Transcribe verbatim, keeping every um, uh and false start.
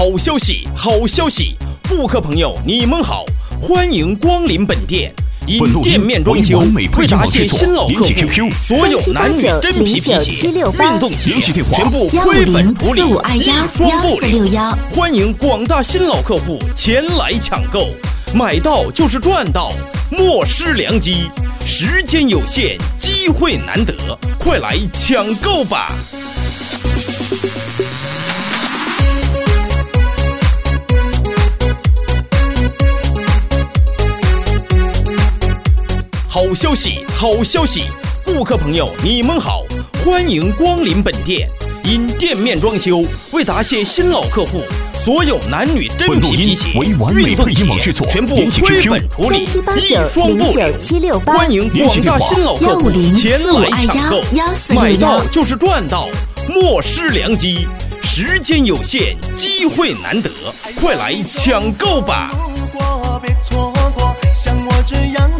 好消息，好消息！顾客朋友，你们好，欢迎光临本店。因店面装修，为答谢新老客户，所有男女真皮皮鞋、运动鞋全部亏本处理，一双不留。欢迎广大新老客户前来抢购，买到就是赚到，莫失良机。时间有限，机会难得，快来抢购吧！好消息，好消息！顾客朋友，你们好，欢迎光临本店。因店面装修，为答谢新老客户，所有男女真皮皮鞋、运动鞋全部亏本处理，一双不留。欢迎广大新老客户前来抢购，买到就是赚到，莫失良机。时间有限，机会难得，快来抢购吧！ 别错过，像我这样